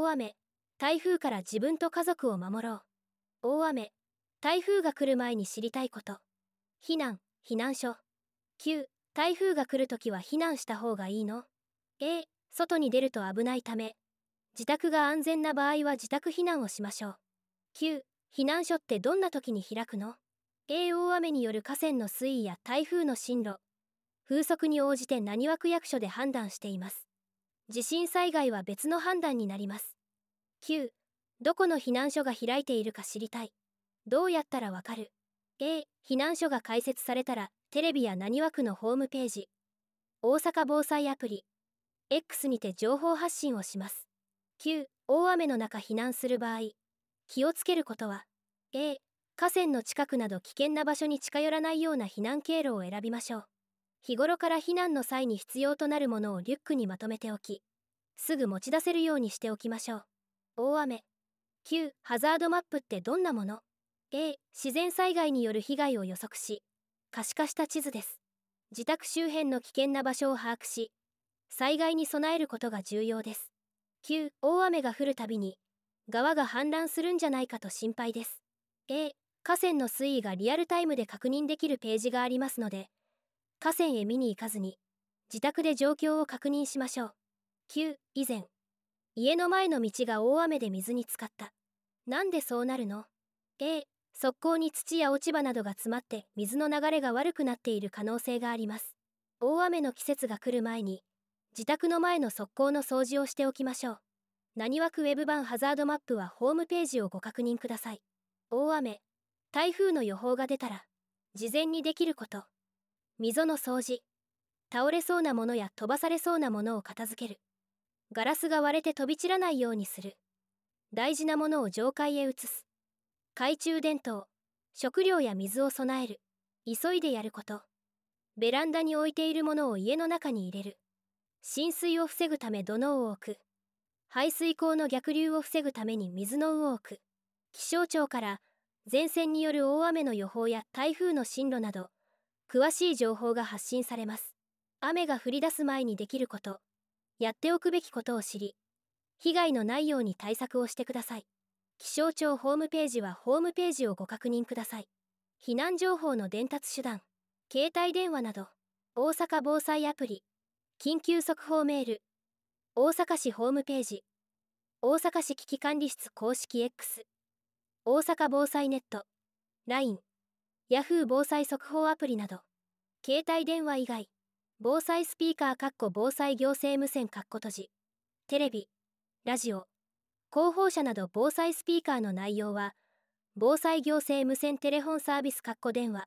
大雨、台風から自分と家族を守ろう。大雨、台風が来る前に知りたいこと。避難、避難所。9、台風が来るときは避難した方がいいの？ A、外に出ると危ないため、自宅が安全な場合は自宅避難をしましょう。9、避難所ってどんな時に開くの？ A、大雨による河川の水位や台風の進路、風速に応じて浪速区役所で判断しています。地震災害は別の判断になります。9、どこの避難所が開いているか知りたい。どうやったらわかる？ A、避難所が開設されたら、テレビや浪速区のホームページ、大阪防災アプリ、X にて情報発信をします。9、大雨の中避難する場合、気をつけることは、A、河川の近くなど危険な場所に近寄らないような避難経路を選びましょう。日頃から避難の際に必要となるものをリュックにまとめておき、すぐ持ち出せるようにしておきましょう。大雨。9、ハザードマップってどんなもの？ A、自然災害による被害を予測し、可視化した地図です。自宅周辺の危険な場所を把握し、災害に備えることが重要です。9、大雨が降るたびに、川が氾濫するんじゃないかと心配です。A、河川の水位がリアルタイムで確認できるページがありますので、河川へ見に行かずに、自宅で状況を確認しましょう。9、以前、家の前の道が大雨で水に浸かった。なんでそうなるの？ A、側溝に土や落ち葉などが詰まって水の流れが悪くなっている可能性があります。大雨の季節が来る前に、自宅の前の側溝の掃除をしておきましょう。浪速区ウェブ版ハザードマップはホームページをご確認ください。大雨、台風の予報が出たら、事前にできること。溝の掃除。倒れそうなものや飛ばされそうなものを片付ける。ガラスが割れて飛び散らないようにする。大事なものを上階へ移す。懐中電灯、食料や水を備える。急いでやること。ベランダに置いているものを家の中に入れる。浸水を防ぐため土のうを置く。排水溝の逆流を防ぐために水の上を置く。気象庁から前線による大雨の予報や台風の進路など、詳しい情報が発信されます。雨が降り出す前にできること、やっておくべきことを知り、被害のないように対策をしてください。気象庁ホームページはホームページをご確認ください。避難情報の伝達手段、携帯電話など、大阪防災アプリ、緊急速報メール、大阪市ホームページ、大阪市危機管理室公式 X、大阪防災ネット、LINE、Yahoo 防災速報アプリなど、携帯電話以外、防災スピーカー防災行政無線閉じ、テレビ、ラジオ、広報車など防災スピーカーの内容は、防災行政無線テレフォンサービス電話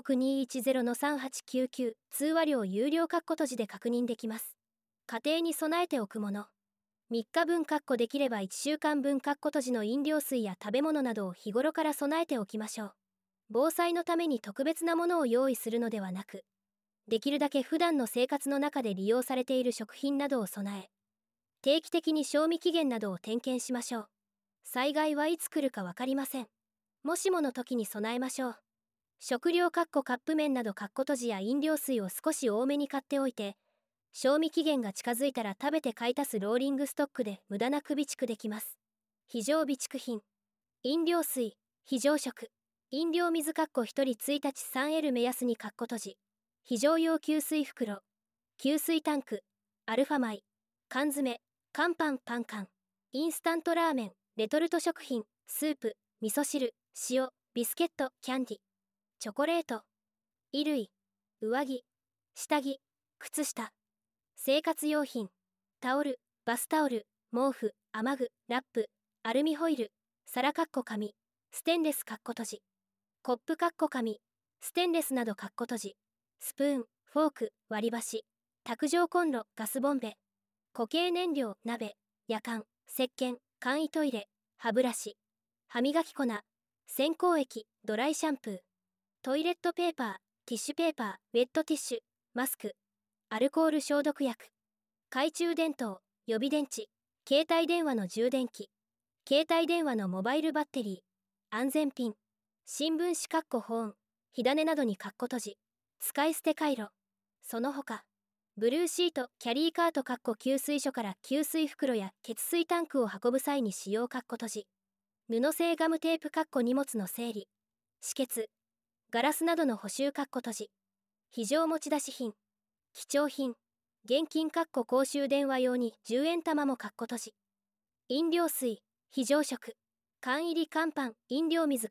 6210-3899 通話料有料閉じで確認できます。家庭に備えておくもの。3日分できれば1週間分閉じの飲料水や食べ物などを日頃から備えておきましょう。防災のために特別なものを用意するのではなく、できるだけ普段の生活の中で利用されている食品などを備え、定期的に賞味期限などを点検しましょう。災害はいつ来るかわかりません。もしもの時に備えましょう。食料カップ麺など閉じや飲料水を少し多めに買っておいて、賞味期限が近づいたら食べて買い足すローリングストックで無駄なく備蓄できます。非常備蓄品。飲料水、非常食。飲料水1人1日 3L 目安に閉じ。非常用給水袋。給水タンク。アルファ米。缶詰。乾パンパン缶。インスタントラーメン。レトルト食品。スープ。味噌汁。塩。ビスケット。キャンディ。チョコレート。衣類。上着。下着。靴下。生活用品。タオル。バスタオル。毛布。雨具。ラップ。アルミホイル。皿紙。ステンレス閉じ。コップ紙。ステンレスなど閉じ。スプーン、フォーク、割り箸。卓上コンロ、ガスボンベ。固形燃料、鍋。やかん、石鹸、簡易トイレ。歯ブラシ。歯磨き粉。洗香液、ドライシャンプー。トイレットペーパー、ティッシュペーパー、ウェットティッシュ。マスク。アルコール消毒薬。懐中電灯、予備電池。携帯電話の充電器。携帯電話のモバイルバッテリー。安全ピン。新聞紙保温。火種などに閉じ。使い捨てカイロ。その他。 ブルーシート、キャリーカート給水所から給水袋や血水タンクを運ぶ際に使用閉じ。布製ガムテープ荷物の整理、止血、ガラスなどの補修閉じ。非常持ち出し品、貴重品、現金公衆電話用に10円玉も閉じ。飲料水、非常食、缶入り乾パン、飲料水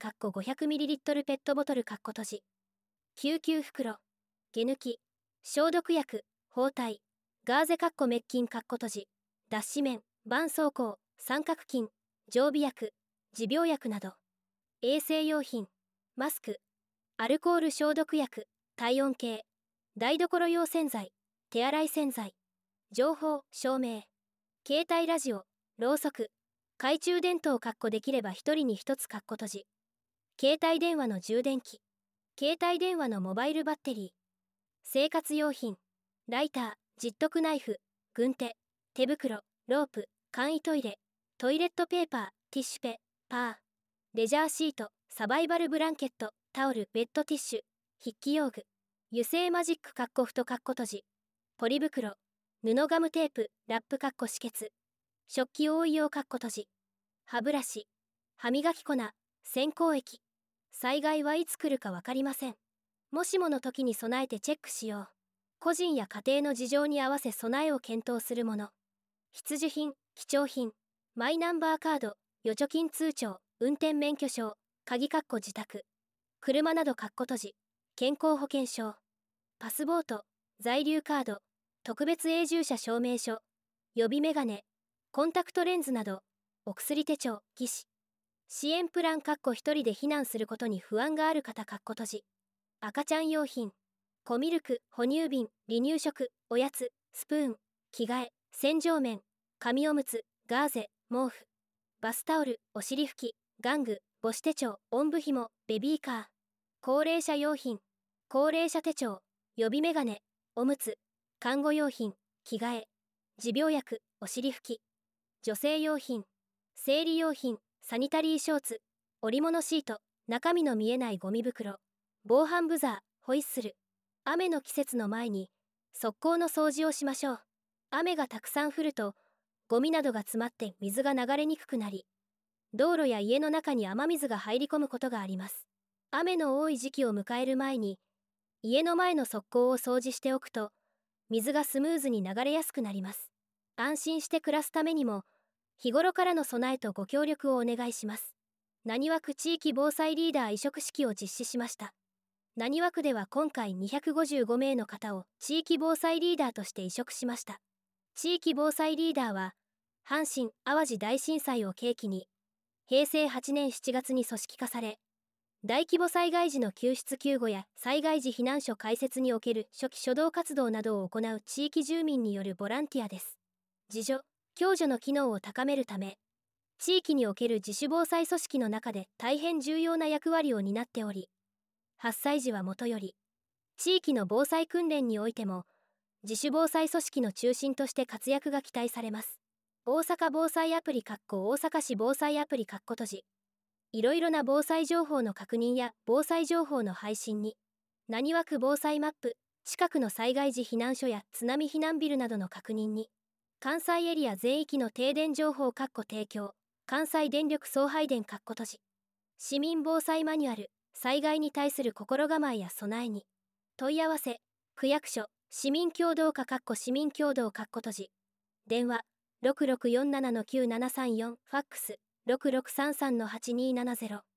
500ml ペットボトル閉じ。救急袋、解抜き、消毒薬、包帯、ガーゼ滅菌閉じ。脱脂綿、絆創膏、三角巾、常備薬、持病薬など。衛生用品、マスク、アルコール消毒薬、体温計、台所用洗剤、手洗い洗剤、情報、照明、携帯ラジオ、ろうそく、懐中電灯できれば一人に一つ閉じ。携帯電話の充電器、携帯電話のモバイルバッテリー、生活用品、ライター、ジットクナイフ、軍手、手袋、ロープ、簡易トイレ、トイレットペーパー、ティッシュペ、パー、レジャーシート、サバイバルブランケット、タオル、ベッドティッシュ、筆記用具、油性マジック太閉じ。ポリ袋、布ガムテープ、ラップ止血、食器覆い用閉じ。歯ブラシ、歯磨き粉、洗香液。災害はいつ来るか分かりません。もしもの時に備えてチェックしよう。個人や家庭の事情に合わせ備えを検討するもの。必需品、貴重品、マイナンバーカード、預貯金通帳、運転免許証、鍵自宅、車など閉じ。健康保険証、パスポート、在留カード、特別永住者証明書、予備メガネ、コンタクトレンズなど。お薬手帳、義肢、支援プラン一人で避難することに不安がある方閉じ。赤ちゃん用品、子ミルク、哺乳瓶、離乳食、おやつ、スプーン、着替え、洗浄面、紙おむつ、ガーゼ、毛布、バスタオル、お尻拭き、玩具、母子手帳、おんぶ紐、ベビーカー、高齢者用品、高齢者手帳、予備メガネ、おむつ、看護用品、着替え、持病薬、お尻拭き、女性用品、生理用品、サニタリーショーツ、織物シート、中身の見えないゴミ袋、防犯ブザー、ホイッスル。雨の季節の前に側溝の掃除をしましょう。雨がたくさん降るとゴミなどが詰まって水が流れにくくなり、道路や家の中に雨水が入り込むことがあります。雨の多い時期を迎える前に家の前の側溝を掃除しておくと水がスムーズに流れやすくなります。安心して暮らすためにも日頃からの備えとご協力をお願いします。浪速区地域防災リーダー委嘱式を実施しました。浪速区では今回255名の方を地域防災リーダーとして委嘱しました。地域防災リーダーは阪神・淡路大震災を契機に平成8年7月に組織化され、大規模災害時の救出救護や災害時避難所開設における初期初動活動などを行う地域住民によるボランティアです。自助・共助の機能を高めるため、地域における自主防災組織の中で大変重要な役割を担っており、発災時はもとより、地域の防災訓練においても、自主防災組織の中心として活躍が期待されます。大阪防災アプリ大阪市防災アプリ閉じ。いろいろな防災情報の確認や防災情報の配信に、浪速区防災マップ、近くの災害時避難所や津波避難ビルなどの確認に、関西エリア全域の停電情報提供、関西電力送配電閉じ。市民防災マニュアル、災害に対する心構えや備えに、問い合わせ、区役所、市民協同課市民協同閉じ。電話、6647-9734、ファックス、6633-8270。